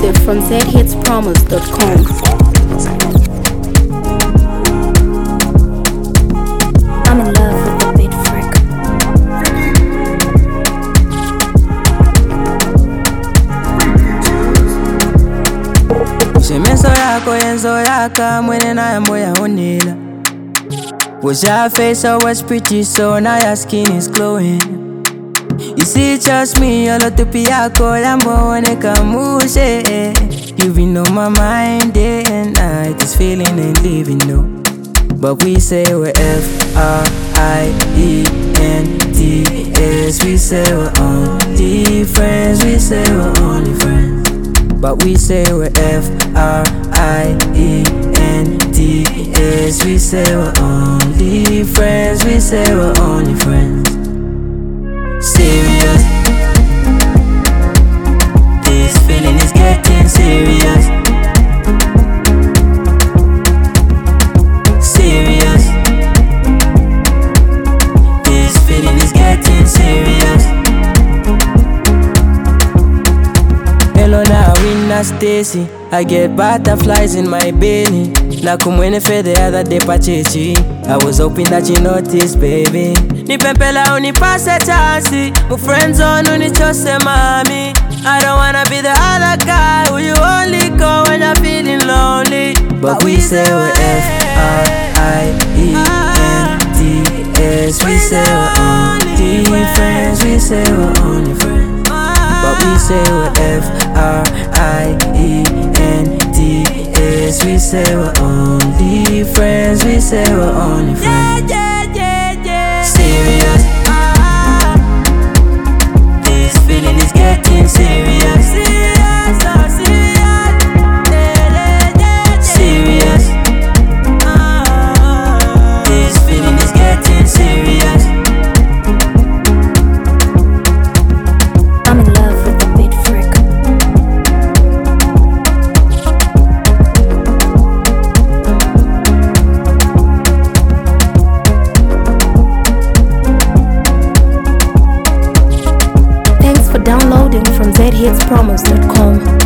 exclusive from zhitspromos.com. I'm in love with the beat freak. Shemeso yako yenzo yaka mwene na yambo ya onela. Was your face always pretty, so now your skin is glowing. You see, trust me, all of the yako yambo wane kamushe. You've been on my mind day and night, this feeling ain't leaving, no. But we say we're F-R-I-E-N-D-S. We say we're only friends, we say we're only friends. But we say we're F-R-I-E-N-D-S. We say we're only friends, we say we're only friends. Serious, this feeling is getting serious. Serious, this feeling is getting serious. Hello now, Winna Stacy. I get butterflies in my belly. Nakumwene fe the other day pachechi. I was hoping that you noticed, baby. Nipempela unipase chansi. My friends on unichose mami. I don't wanna be the other guy who you only call when you're feeling lonely. But we say we're F-R-I-E-N-D-S. We say we're only friends, we say we're only friends. But we say we're F-R-I-E-N-D-S. We say we're only friends, we say we're only friends. Serious, this feeling is getting serious. Serious, this feeling is getting serious. I'm in love with the beat freak. Thanks for downloading from zhitspromos.com.